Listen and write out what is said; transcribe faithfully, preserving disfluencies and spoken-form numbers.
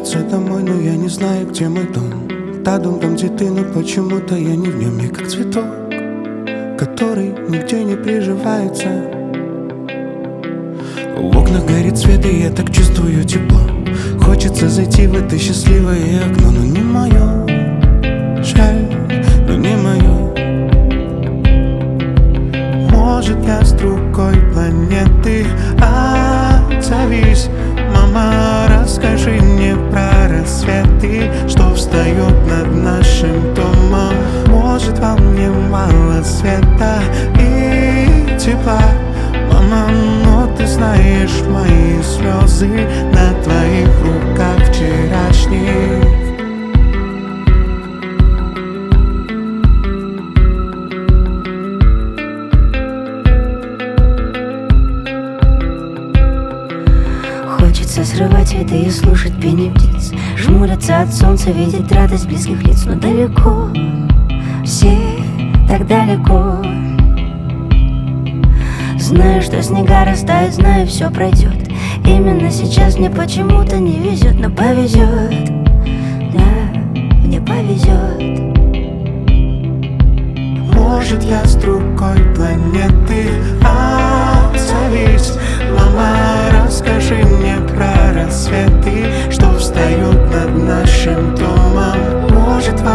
вернуться домой, но я не знаю, где мой дом. Та дом там, где ты, но почему-то я не в нем. Я как цветок, который нигде не приживается. В окнах горит свет, и я так чувствую тепло. Хочется зайти в это счастливое окно, но не мое. Жаль, но не мое. Может, я с другой планеты. Отзовись, мама, расскажи мне про рассветы, что встают над нашим домом. Может, во мне мало света и тепла, мама, но ты знаешь мои слезы на твоих руках вчерашних. Хочется срывать цветы и слушать пение птиц, жмуриться от солнца, видеть радость близких лиц. Но далеко, все так далеко. Знаю, что снега растают, знаю, все пройдет. Именно сейчас мне почему-то не везет, но повезет. Да, мне повезет. Может, я с другой планеты. Отзовись, мама, расскажи мне про рассветы, что встают над нашим домом. Может,